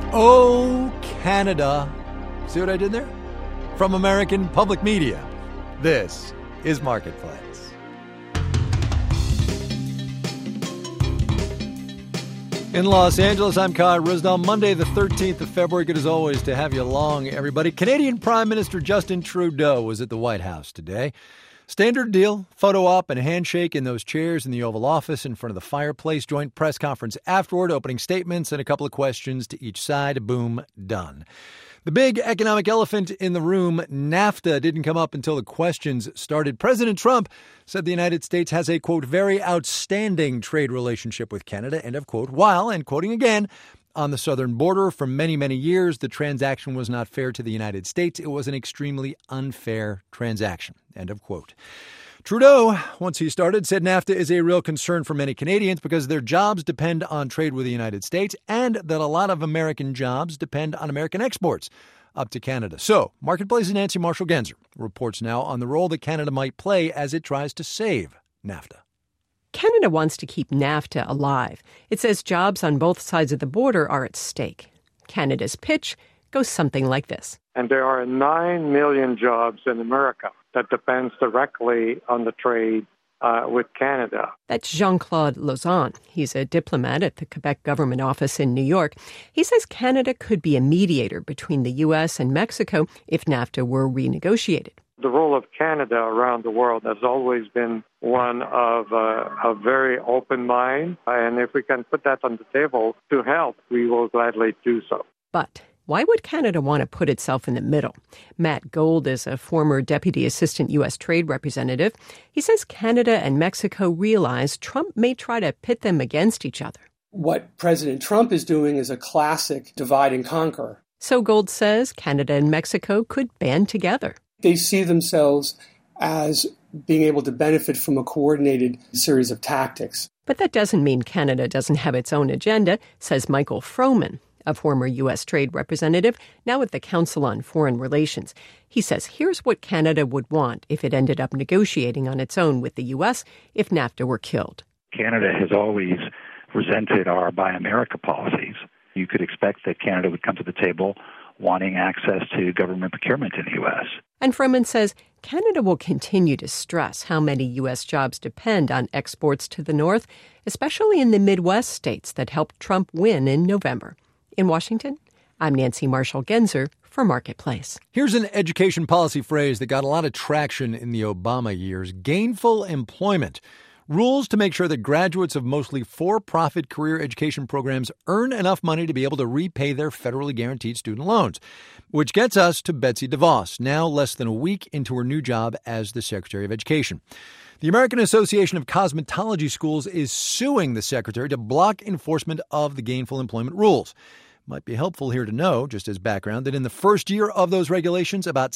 Oh, Canada. See what I did there? From American Public Media, this is Marketplace. In Los Angeles, I'm Kai Ryssdal. Monday, the 13th of February. Good as always to have you along, everybody. Canadian Prime Minister Justin Trudeau was at the White House today. Standard deal, photo op and a handshake in those chairs in the Oval Office in front of the fireplace. Joint press conference afterward, opening statements and a couple of questions to each side. Boom, done. The big economic elephant in the room, NAFTA, didn't come up until the questions started. President Trump said the United States has a, quote, very outstanding trade relationship with Canada, end of quote, while, and quoting again, on the southern border for many, many years, the transaction was not fair to the United States. It was an extremely unfair transaction, end of quote. Trudeau, once he started, said NAFTA is a real concern for many Canadians because their jobs depend on trade with the United States and that a lot of American jobs depend on American exports up to Canada. So, Marketplace's Nancy Marshall-Genzer reports now on the role that Canada might play as it tries to save NAFTA. Canada wants to keep NAFTA alive. It says jobs on both sides of the border are at stake. Canada's pitch goes something like this. And there are 9 million jobs in America that depends directly on the trade with Canada. That's Jean-Claude Lauzon. He's a diplomat at the Quebec government office in New York. He says Canada could be a mediator between the U.S. and Mexico if NAFTA were renegotiated. The role of Canada around the world has always been one of a very open mind. And if we can put that on the table to help, we will gladly do so. But why would Canada want to put itself in the middle? Matt Gold is a former Deputy Assistant U.S. Trade Representative. He says Canada and Mexico realize Trump may try to pit them against each other. What President Trump is doing is a classic divide and conquer. So Gold says Canada and Mexico could band together. They see themselves as being able to benefit from a coordinated series of tactics. But that doesn't mean Canada doesn't have its own agenda, says Michael Froman, a former U.S. Trade Representative, now at the Council on Foreign Relations. He says here's what Canada would want if it ended up negotiating on its own with the U.S. if NAFTA were killed. Canada has always resented our Buy America policies. You could expect that Canada would come to the table wanting access to government procurement in the U.S. And Froman says Canada will continue to stress how many U.S. jobs depend on exports to the North, especially in the Midwest states that helped Trump win in November. In Washington, I'm Nancy Marshall-Genzer for Marketplace. Here's an education policy phrase that got a lot of traction in the Obama years: gainful employment. Rules to make sure that graduates of mostly for-profit career education programs earn enough money to be able to repay their federally guaranteed student loans. Which gets us to Betsy DeVos, now less than a week into her new job as the Secretary of Education. The American Association of Cosmetology Schools is suing the secretary to block enforcement of the gainful employment rules. Might be helpful here to know, just as background, that in the first year of those regulations, about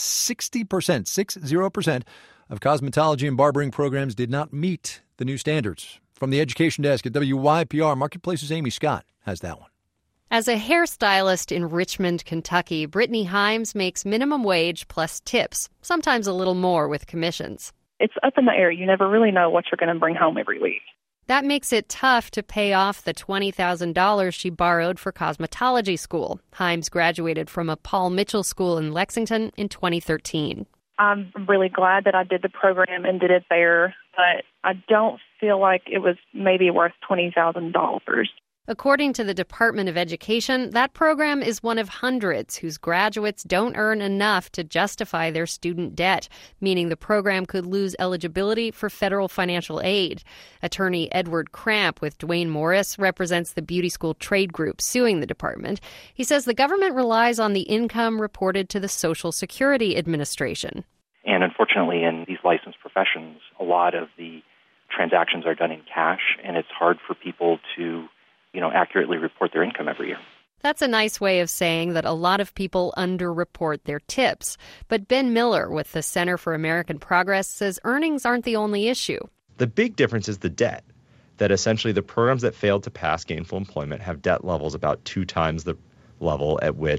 60% of cosmetology and barbering programs did not meet the new standards. From the education desk at WYPR, Marketplace's Amy Scott has that one. As a hairstylist in Richmond, Kentucky, Brittany Himes makes minimum wage plus tips, sometimes a little more with commissions. It's up in the air. You never really know what you're going to bring home every week. That makes it tough to pay off the $20,000 she borrowed for cosmetology school. Himes graduated from a Paul Mitchell school in Lexington in 2013. I'm really glad that I did the program and did it there, but I don't feel like it was maybe worth $20,000. According to the Department of Education, that program is one of hundreds whose graduates don't earn enough to justify their student debt, meaning the program could lose eligibility for federal financial aid. Attorney Edward Cramp with Dwayne Morris represents the beauty school trade group suing the department. He says the government relies on the income reported to the Social Security Administration. And unfortunately, in these licensed professions, a lot of the transactions are done in cash, and it's hard for people to accurately report their income every year. That's a nice way of saying that a lot of people underreport their tips. But Ben Miller with the Center for American Progress says earnings aren't the only issue. The big difference is the debt, that essentially the programs that failed to pass gainful employment have debt levels about 2 times the level at which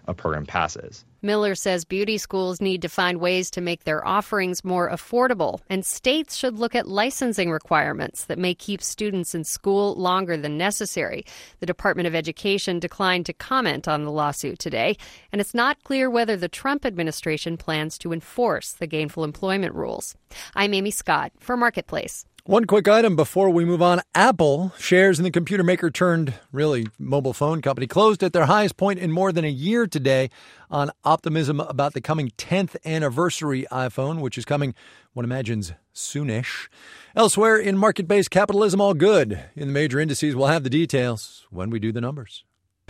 a program passes. Miller says beauty schools need to find ways to make their offerings more affordable, and states should look at licensing requirements that may keep students in school longer than necessary. The Department of Education declined to comment on the lawsuit today, and it's not clear whether the Trump administration plans to enforce the gainful employment rules. I'm Amy Scott for Marketplace. One quick item before we move on. Apple shares in the computer maker turned really mobile phone company closed at their highest point in more than a year today on optimism about the coming 10th anniversary iPhone, which is coming, one imagines, soonish. Elsewhere in market-based capitalism, all good. In the major indices, we'll have the details when we do the numbers.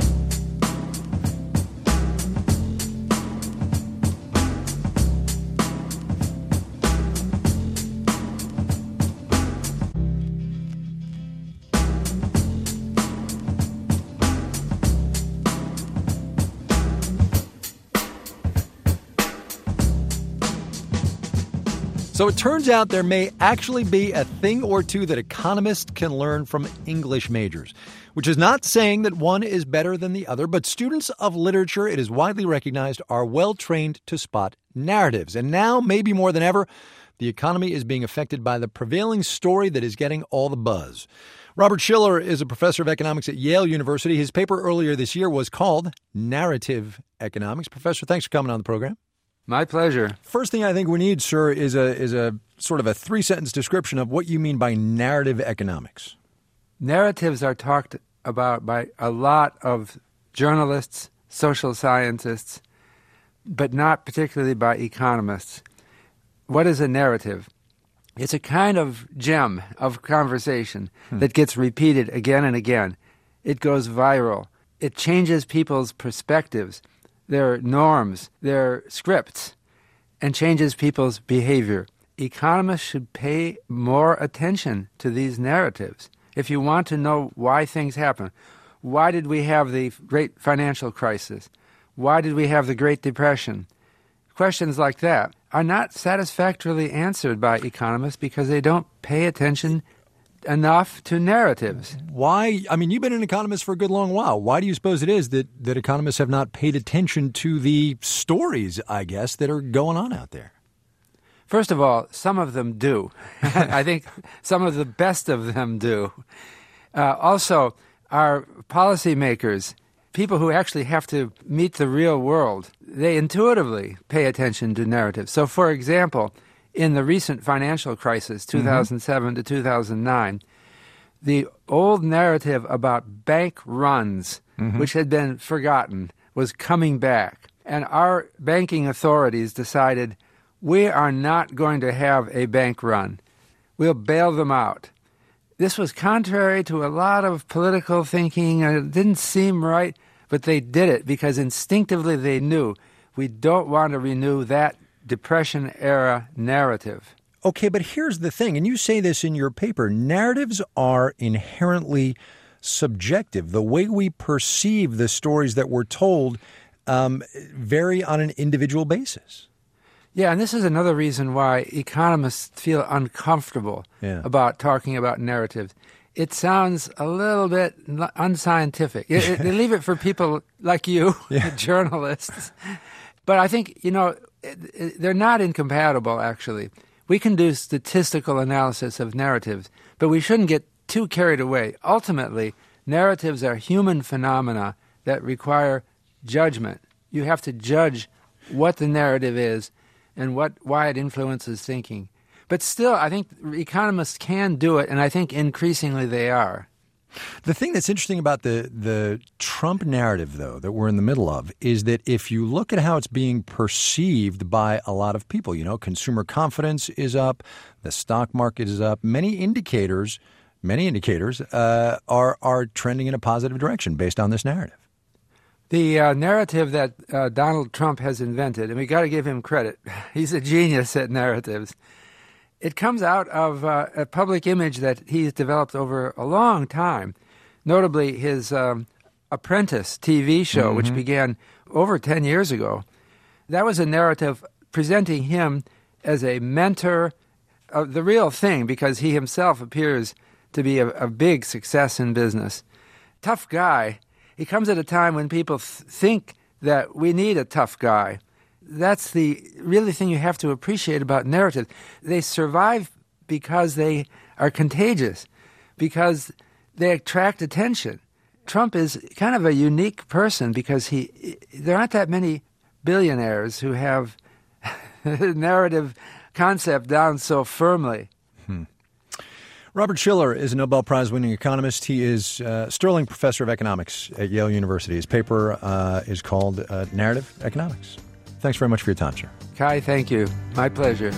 So it turns out there may actually be a thing or two that economists can learn from English majors, which is not saying that one is better than the other, but students of literature, it is widely recognized, are well-trained to spot narratives. And now, maybe more than ever, the economy is being affected by the prevailing story that is getting all the buzz. Robert Shiller is a professor of economics at Yale University. His paper earlier this year was called Narrative Economics. Professor, thanks for coming on the program. My pleasure. First thing I think we need, sir, is a sort of a 3-sentence description of what you mean by narrative economics. Narratives are talked about by a lot of journalists, social scientists, but not particularly by economists. What is a narrative? It's a kind of gem of conversation that gets repeated again and again. It goes viral. It changes people's perspectives, their norms, their scripts, and changes people's behavior. Economists should pay more attention to these narratives. If you want to know why things happen, why did we have the great financial crisis? Why did we have the Great Depression? Questions like that are not satisfactorily answered by economists because they don't pay attention enough to narratives. Why? I mean, you've been an economist for a good long while. Why do you suppose it is that economists have not paid attention to the stories, I guess, that are going on out there? First of all, some of them do. I think some of the best of them do. Also, our policymakers, people who actually have to meet the real world, they intuitively pay attention to narratives. So, for example, in the recent financial crisis, 2007 to 2009, the old narrative about bank runs, which had been forgotten, was coming back. And our banking authorities decided, we are not going to have a bank run. We'll bail them out. This was contrary to a lot of political thinking, and it didn't seem right, but they did it because instinctively they knew we don't want to renew that Depression-era narrative. Okay, but here's the thing, and you say this in your paper. Narratives are inherently subjective. The way we perceive the stories that we're told vary on an individual basis. Yeah, and this is another reason why economists feel uncomfortable about talking about narratives. It sounds a little bit unscientific. They leave it for people like you, journalists. But I think, they're not incompatible, actually. We can do statistical analysis of narratives, but we shouldn't get too carried away. Ultimately, narratives are human phenomena that require judgment. You have to judge what the narrative is and why it influences thinking. But still, I think economists can do it, and I think increasingly they are. The thing that's interesting about the Trump narrative, though, that we're in the middle of, is that if you look at how it's being perceived by a lot of people, consumer confidence is up, the stock market is up, many indicators are trending in a positive direction based on this narrative. The narrative that Donald Trump has invented, and we got to give him credit, he's a genius at narratives. It comes out of a public image that he's developed over a long time, notably his Apprentice TV show, which began over 10 years ago. That was a narrative presenting him as a mentor of the real thing, because he himself appears to be a big success in business. Tough guy. He comes at a time when people think that we need a tough guy. That's the really thing you have to appreciate about narrative. They survive because they are contagious, because they attract attention. Trump is kind of a unique person because there aren't that many billionaires who have narrative concept down so firmly. Robert Shiller is a Nobel Prize-winning economist. He is a Sterling Professor of Economics at Yale University. His paper is called Narrative Economics. Thanks very much for your time, sir. Kai, thank you. My pleasure.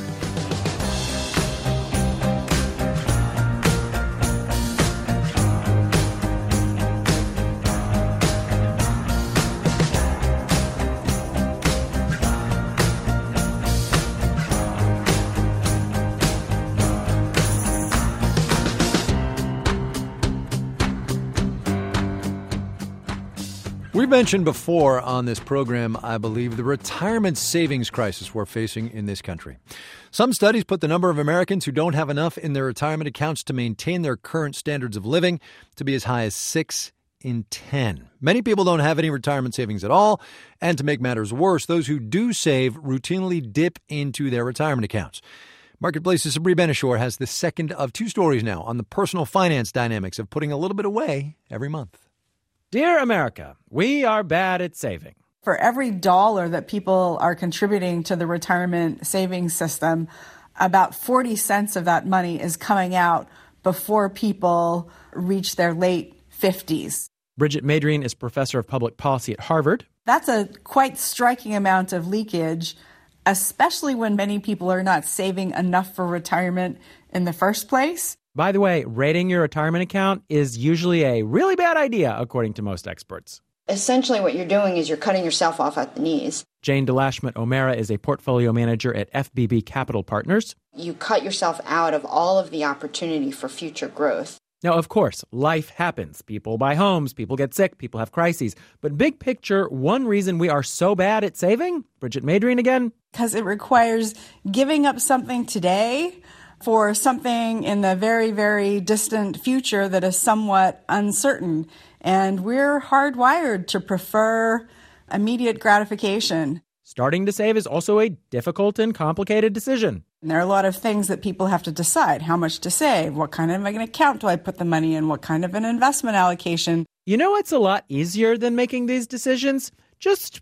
We mentioned before on this program, I believe, the retirement savings crisis we're facing in this country. Some studies put the number of Americans who don't have enough in their retirement accounts to maintain their current standards of living to be as high as 6 in 10. Many people don't have any retirement savings at all. And to make matters worse, those who do save routinely dip into their retirement accounts. Marketplace's Sabri Benishore has the second of two stories now on the personal finance dynamics of putting a little bit away every month. Dear America, we are bad at saving. For every dollar that people are contributing to the retirement savings system, about 40 cents of that money is coming out before people reach their late 50s. Bridget Madreen is professor of public policy at Harvard. That's a quite striking amount of leakage, especially when many people are not saving enough for retirement in the first place. By the way, raiding your retirement account is usually a really bad idea, according to most experts. Essentially, what you're doing is you're cutting yourself off at the knees. Jane DeLashmutt O'Mara is a portfolio manager at FBB Capital Partners. You cut yourself out of all of the opportunity for future growth. Now, of course, life happens. People buy homes, people get sick, people have crises. But big picture, one reason we are so bad at saving, Bridget Madreen again? Because it requires giving up something today for something in the very, very distant future that is somewhat uncertain. And we're hardwired to prefer immediate gratification. Starting to save is also a difficult and complicated decision. And there are a lot of things that people have to decide. How much to save? What kind of an account do I put the money in? What kind of an investment allocation? You know what's a lot easier than making these decisions? Just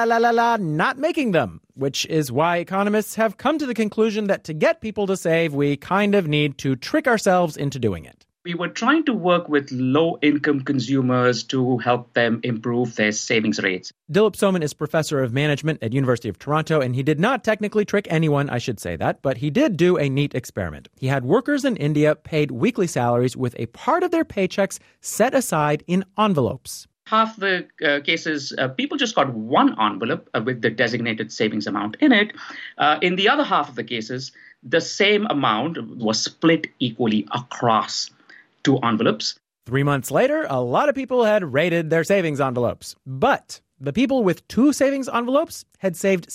not making them, which is why economists have come to the conclusion that to get people to save, we kind of need to trick ourselves into doing it. We were trying to work with low-income consumers to help them improve their savings rates. Dilip Soman is professor of management at University of Toronto, and he did not technically trick anyone, I should say that, but he did do a neat experiment. He had workers in India paid weekly salaries with a part of their paychecks set aside in envelopes. Half the cases, people just got one envelope with the designated savings amount in it. In the other half of the cases, the same amount was split equally across two envelopes. 3 months later, a lot of people had raided their savings envelopes. But the people with two savings envelopes had saved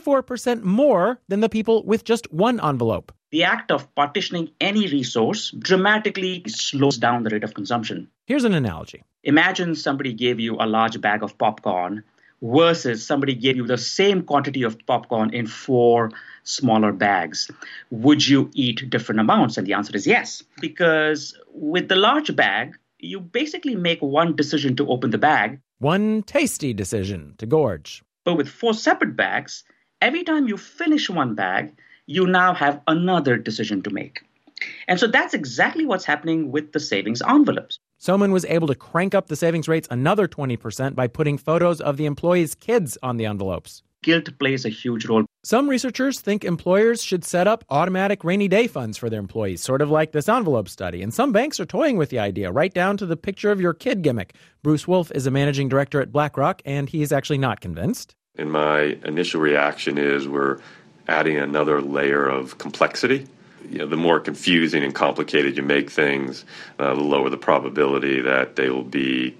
64% more than the people with just one envelope. The act of partitioning any resource dramatically slows down the rate of consumption. Here's an analogy. Imagine somebody gave you a large bag of popcorn versus somebody gave you the same quantity of popcorn in 4 smaller bags. Would you eat different amounts? And the answer is yes. Because with the large bag, you basically make one decision to open the bag. One tasty decision to gorge. But with 4 separate bags, every time you finish one bag, you now have another decision to make. And so that's exactly what's happening with the savings envelopes. Soman was able to crank up the savings rates another 20% by putting photos of the employees' kids on the envelopes. Guilt plays a huge role. Some researchers think employers should set up automatic rainy day funds for their employees, sort of like this envelope study. And some banks are toying with the idea, right down to the picture of your kid gimmick. Bruce Wolfe is a managing director at BlackRock, and he's actually not convinced. And my initial reaction is we're adding another layer of complexity. The more confusing and complicated you make things, the lower the probability that they will be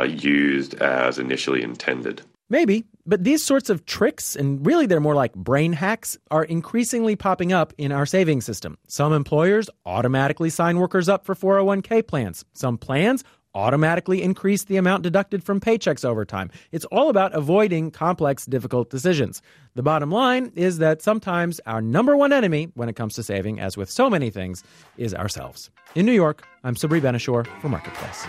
used as initially intended. Maybe, but these sorts of tricks, and really they're more like brain hacks, are increasingly popping up in our savings system. Some employers automatically sign workers up for 401k plans. Some plans automatically increase the amount deducted from paychecks over time. It's all about avoiding complex, difficult decisions. The bottom line is that sometimes our number one enemy when it comes to saving, as with so many things, is ourselves. In New York, I'm Sabri Ben-Achour for Marketplace.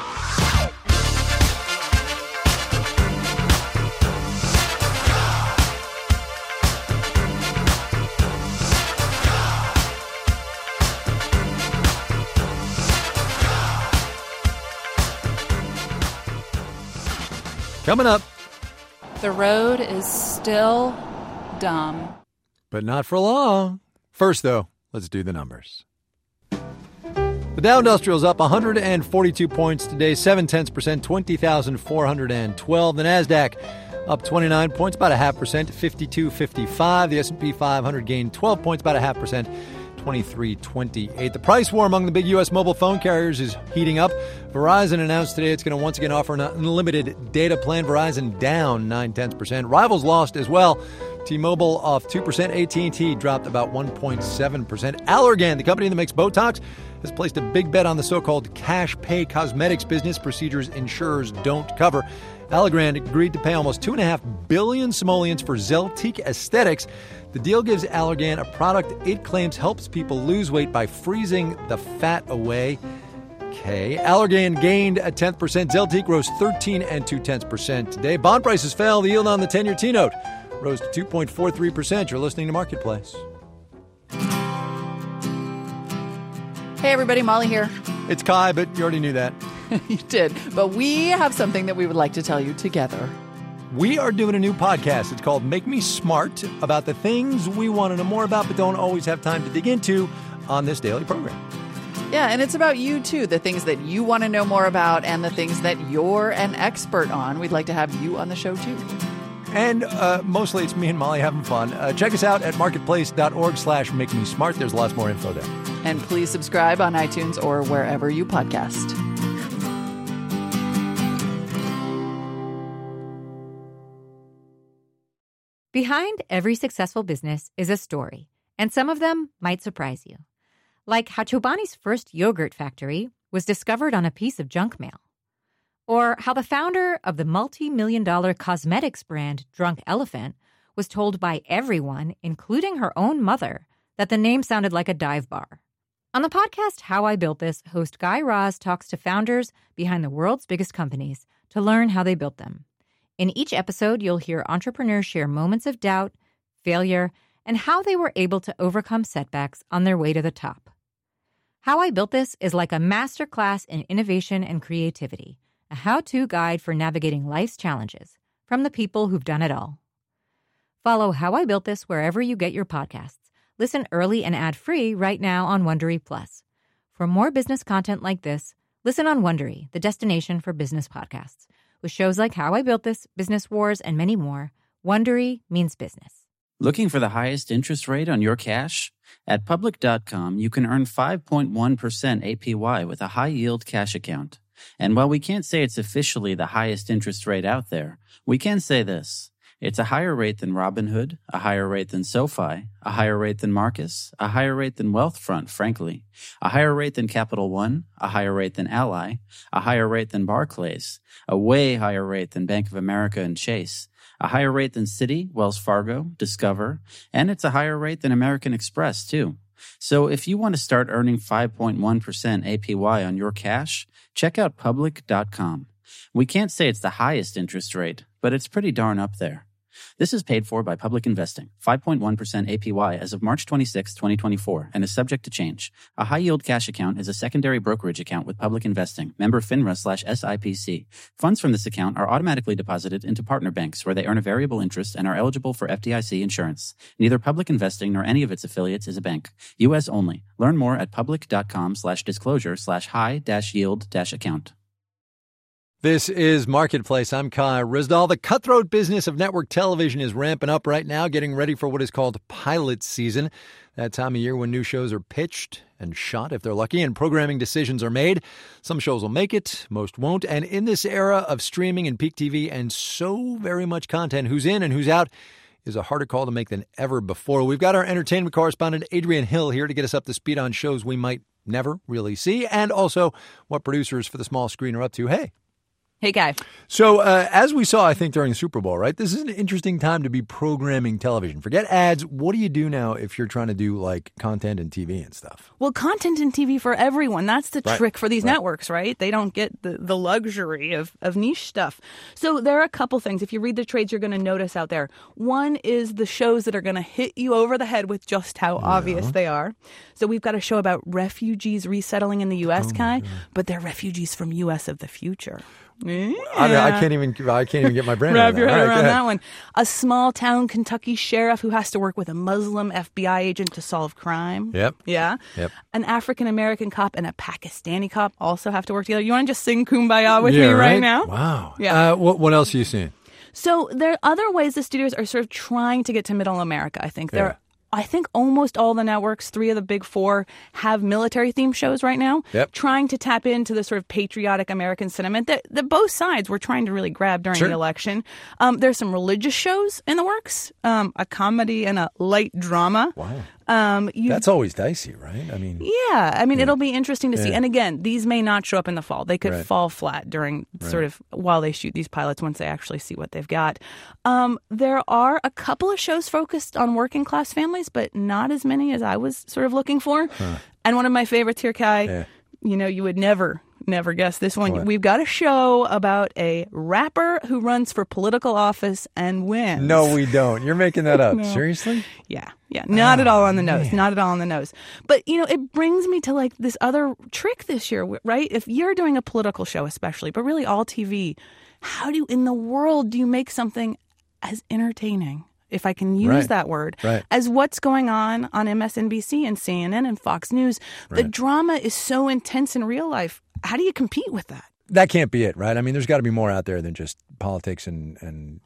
Coming up. The road is still dumb. But not for long. First, though, let's do the numbers. The Dow Industrial is up 142 points today, 0.7%, 20,412. The NASDAQ up 29 points, about 0.5%, 52.55. The S&P 500 gained 12 points, about 0.5%. 23.28. The price war among the big U.S. mobile phone carriers is heating up. Verizon announced today it's going to once again offer an unlimited data plan. Verizon down 0.9%. Rivals lost as well. T-Mobile off 2%. AT&T dropped about 1.7%. Allergan, the company that makes Botox, has placed a big bet on the so-called cash pay cosmetics business, procedures insurers don't cover. Allergan agreed to pay almost 2.5 billion simoleons for Zeltiq Aesthetics. The deal gives Allergan a product it claims helps people lose weight by freezing the fat away. Okay. Allergan gained 0.1%. Zeltiq rose 13.2% today. Bond prices fell. The yield on the 10-year T-note rose to 2.43%. You're listening to Marketplace. Hey, everybody. Molly here. It's Kai, but you already knew that. You did. But we have something that we would like to tell you together. We are doing a new podcast. It's called Make Me Smart, about the things we want to know more about but don't always have time to dig into on this daily program. Yeah, and it's about you, too, the things that you want to know more about and the things that you're an expert on. We'd like to have you on the show, too. And mostly it's me and Molly having fun. Check us out at marketplace.org/makemesmart. There's lots more info there. And please subscribe on iTunes or wherever you podcast. Behind every successful business is a story, and some of them might surprise you. Like how Chobani's first yogurt factory was discovered on a piece of junk mail. Or how the founder of the multi-million-dollar cosmetics brand Drunk Elephant was told by everyone, including her own mother, that the name sounded like a dive bar. On the podcast How I Built This, host Guy Raz talks to founders behind the world's biggest companies to learn how they built them. In each episode, you'll hear entrepreneurs share moments of doubt, failure, and how they were able to overcome setbacks on their way to the top. How I Built This is like a masterclass in innovation and creativity, a how-to guide for navigating life's challenges from the people who've done it all. Follow How I Built This wherever you get your podcasts. Listen early and ad-free right now on Wondery Plus. For more business content like this, listen on Wondery, the destination for business podcasts. With shows like How I Built This, Business Wars, and many more, Wondery means business. Looking for the highest interest rate on your cash? At Public.com, you can earn 5.1% APY with a high-yield cash account. And while we can't say it's officially the highest interest rate out there, we can say this. It's a higher rate than Robinhood, a higher rate than SoFi, a higher rate than Marcus, a higher rate than Wealthfront, frankly, a higher rate than Capital One, a higher rate than Ally, a higher rate than Barclays, a way higher rate than Bank of America and Chase, a higher rate than Citi, Wells Fargo, Discover, and it's a higher rate than American Express, too. So if you want to start earning 5.1% APY on your cash, check out Public.com. We can't say it's the highest interest rate, but it's pretty darn up there. This is paid for by Public Investing, 5.1% APY as of March 26, 2024, and is subject to change. A high-yield cash account is a secondary brokerage account with Public Investing, member FINRA/SIPC. Funds from this account are automatically deposited into partner banks where they earn a variable interest and are eligible for FDIC insurance. Neither Public Investing nor any of its affiliates is a bank. U.S. only. Learn more at public.com/disclosure/high-yield-account. This is Marketplace. I'm Kai Ryssdal. The cutthroat business of network television is ramping up right now, getting ready for what is called pilot season. That time of year when new shows are pitched and shot, if they're lucky, and programming decisions are made. Some shows will make it, most won't. And in this era of streaming and peak TV and so very much content, who's in and who's out is a harder call to make than ever before. We've got our entertainment correspondent, Adrian Hill, here to get us up to speed on shows we might never really see, and also what producers for the small screen are up to. Hey, Guy. So as we saw, I think, during the Super Bowl, right, this is an interesting time to be programming television. Forget ads. What do you do now if you're trying to do, like, content and TV and stuff? Well, content and TV for everyone. That's the trick for these networks, right? They don't get the luxury of niche stuff. So there are a couple things. If you read the trades, you're going to notice out there. One is the shows that are going to hit you over the head with just how obvious they are. So we've got a show about refugees resettling in the U.S., Kai, but they're refugees from U.S. of the future. Yeah. I can't even get my brain wrap your head around that one. A small town Kentucky sheriff who has to work with a Muslim FBI agent to solve crime. Yep. Yeah. Yep. An African American cop and a Pakistani cop also have to work together. You want to just sing Kumbaya with me right now? Wow. Yeah. What else are you seeing? So there are other ways the studios are sort of trying to get to Middle America. I think I think almost all the networks, 3 of the big 4, have military-themed shows right now, trying to tap into the sort of patriotic American sentiment that both sides were trying to really grab during the election. There's some religious shows in the works, a comedy and a light drama. Wow. That's always dicey, right? I mean, it'll be interesting to see. And again, these may not show up in the fall. They could fall flat during sort of while they shoot these pilots once they actually see what they've got. There are a couple of shows focused on working class families, but not as many as I was sort of looking for. And one of my favorites here, Kai, you would never guess this one. We've got a show about a rapper who runs for political office and wins. No, we don't. You're making that up. Seriously? Yeah. Not at all on the nose. Not at all on the nose. But, it brings me to like this other trick this year, right? If you're doing a political show especially, but really all TV, how in the world do you make something as entertaining, if I can use that word, as what's going on MSNBC and CNN and Fox News? The drama is so intense in real life. How do you compete with that? That can't be it, right? I mean, there's got to be more out there than just politics and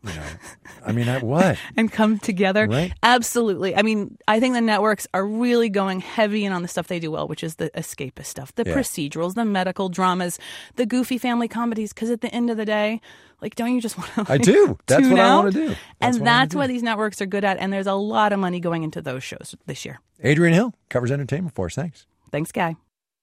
I mean, what? And come together. Right? Absolutely. I mean, I think the networks are really going heavy in on the stuff they do well, which is the escapist stuff, the procedurals, the medical dramas, the goofy family comedies, because at the end of the day, like, don't you just want to? I do. That's what I want to do. That's what these networks are good at, and there's a lot of money going into those shows this year. Adrienne Hill covers entertainment for us. Thanks. Thanks, Guy.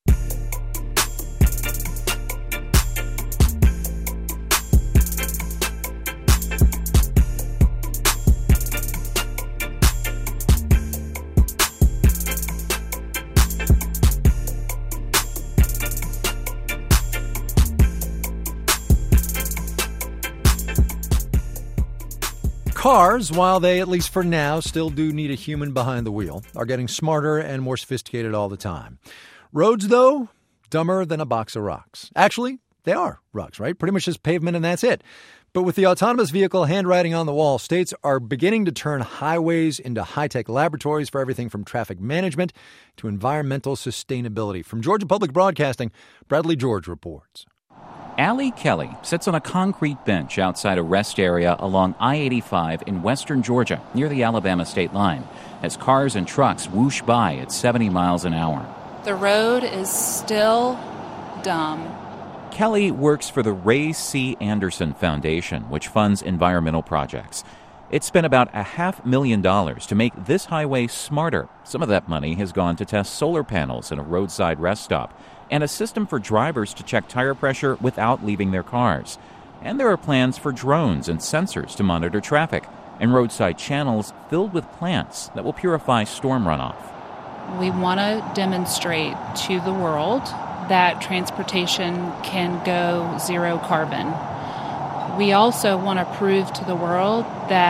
Cars, while they, at least for now, still do need a human behind the wheel, are getting smarter and more sophisticated all the time. Roads, though, dumber than a box of rocks. Actually, they are rocks, right? Pretty much just pavement and that's it. But with the autonomous vehicle handwriting on the wall, states are beginning to turn highways into high-tech laboratories for everything from traffic management to environmental sustainability. From Georgia Public Broadcasting, Bradley George reports. Allie Kelly sits on a concrete bench outside a rest area along I-85 in western Georgia, near the Alabama state line, as cars and trucks whoosh by at 70 miles an hour. The road is still dumb. Kelly works for the Ray C. Anderson Foundation, which funds environmental projects. It spent about $500,000 to make this highway smarter. Some of that money has gone to test solar panels in a roadside rest stop and a system for drivers to check tire pressure without leaving their cars. And there are plans for drones and sensors to monitor traffic and roadside channels filled with plants that will purify storm runoff. We want to demonstrate to the world that transportation can go zero carbon. We also want to prove to the world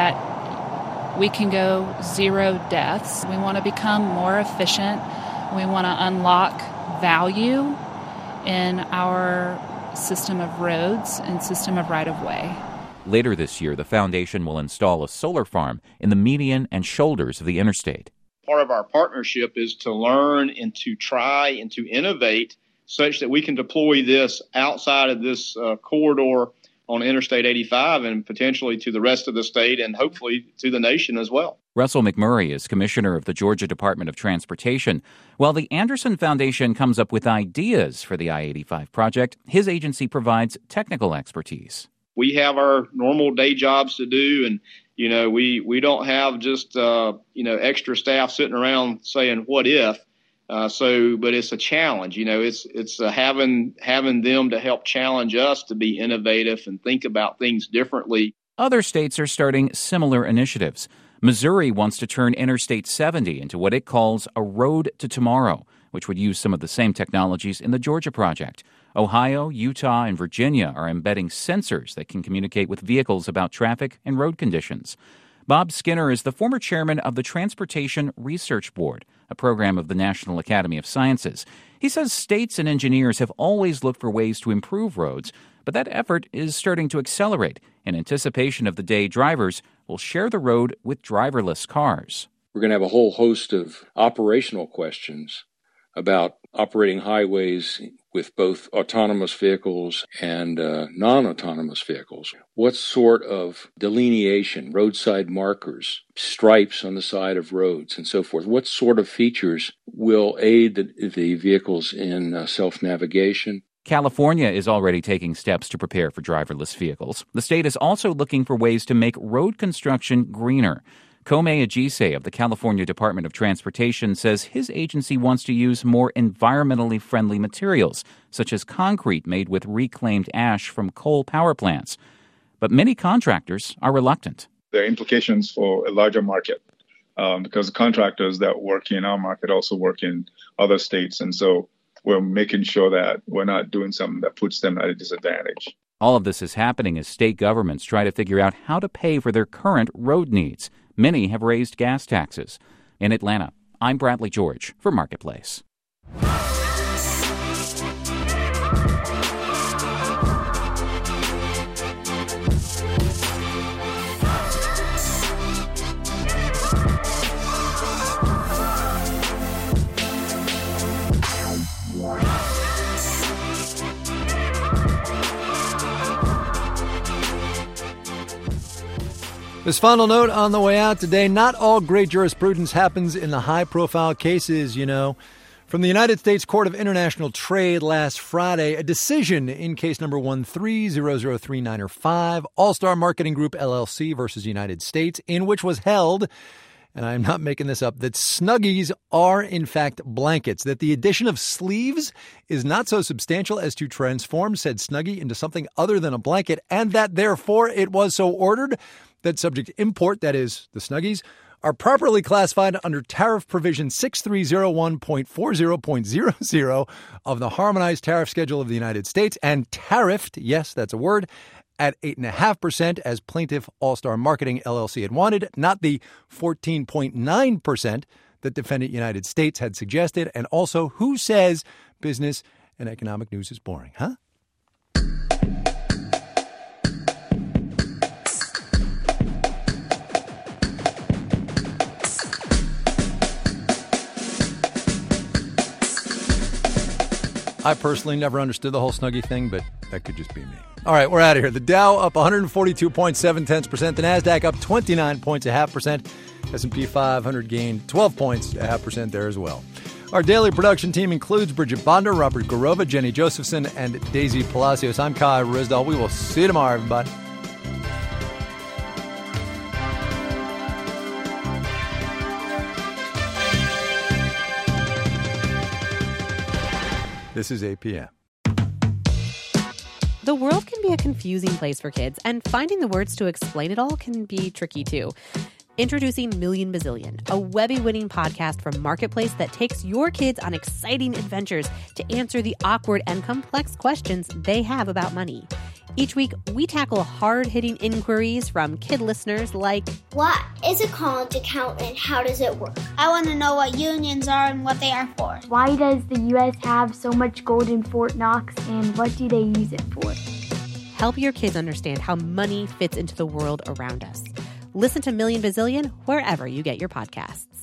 that we can go zero deaths. We want to become more efficient. We want to unlock value in our system of roads and system of right-of-way. Later this year, the foundation will install a solar farm in the median and shoulders of the interstate. Part of our partnership is to learn and to try and to innovate such that we can deploy this outside of this corridor on Interstate 85 and potentially to the rest of the state and hopefully to the nation as well. Russell McMurray is commissioner of the Georgia Department of Transportation. While the Anderson Foundation comes up with ideas for the I-85 project, his agency provides technical expertise. We have our normal day jobs to do, and we don't have just extra staff sitting around saying what if. But it's a challenge. It's having them to help challenge us to be innovative and think about things differently. Other states are starting similar initiatives. Missouri wants to turn Interstate 70 into what it calls a road to tomorrow, which would use some of the same technologies in the Georgia project. Ohio, Utah, and Virginia are embedding sensors that can communicate with vehicles about traffic and road conditions. Bob Skinner is the former chairman of the Transportation Research Board, a program of the National Academy of Sciences. He says states and engineers have always looked for ways to improve roads, but that effort is starting to accelerate in anticipation of the day drivers will share the road with driverless cars. We're going to have a whole host of operational questions about operating highways with both autonomous vehicles and non-autonomous vehicles. What sort of delineation, roadside markers, stripes on the side of roads, and so forth? What sort of features will aid the vehicles in self-navigation? California is already taking steps to prepare for driverless vehicles. The state is also looking for ways to make road construction greener. Kome Ajise of the California Department of Transportation says his agency wants to use more environmentally friendly materials, such as concrete made with reclaimed ash from coal power plants. But many contractors are reluctant. There are implications for a larger market because the contractors that work in our market also work in other states. And so we're making sure that we're not doing something that puts them at a disadvantage. All of this is happening as state governments try to figure out how to pay for their current road needs. Many have raised gas taxes. In Atlanta, I'm Bradley George for Marketplace. This final note on the way out today, not all great jurisprudence happens in the high-profile cases, From the United States Court of International Trade last Friday, a decision in case number 1300395, All-Star Marketing Group LLC versus United States, in which was held, and I'm not making this up, that Snuggies are in fact blankets, that the addition of sleeves is not so substantial as to transform said Snuggie into something other than a blanket, and that therefore it was so ordered that subject to import, that is, the Snuggies, are properly classified under Tariff Provision 6301.40.00 of the Harmonized Tariff Schedule of the United States and tariffed, yes, that's a word, at 8.5% as plaintiff All-Star Marketing LLC had wanted, not the 14.9% that defendant United States had suggested. And also, who says business and economic news is boring, huh? I personally never understood the whole Snuggie thing, but that could just be me. All right, we're out of here. The Dow up 142.7%. The NASDAQ up 29 points, 0.5%. S&P 500 gained 12 points, 0.5% there as well. Our daily production team includes Bridget Bonder, Robert Garova, Jenny Josephson, and Daisy Palacios. I'm Kai Risdall. We will see you tomorrow, everybody. This is APM. The world can be a confusing place for kids, and finding the words to explain it all can be tricky too. Introducing Million Bazillion, a Webby-winning podcast from Marketplace that takes your kids on exciting adventures to answer the awkward and complex questions they have about money. Each week, we tackle hard-hitting inquiries from kid listeners like, what is a college account and how does it work? I want to know what unions are and what they are for. Why does the U.S. have so much gold in Fort Knox and what do they use it for? Help your kids understand how money fits into the world around us. Listen to Million Bazillion wherever you get your podcasts.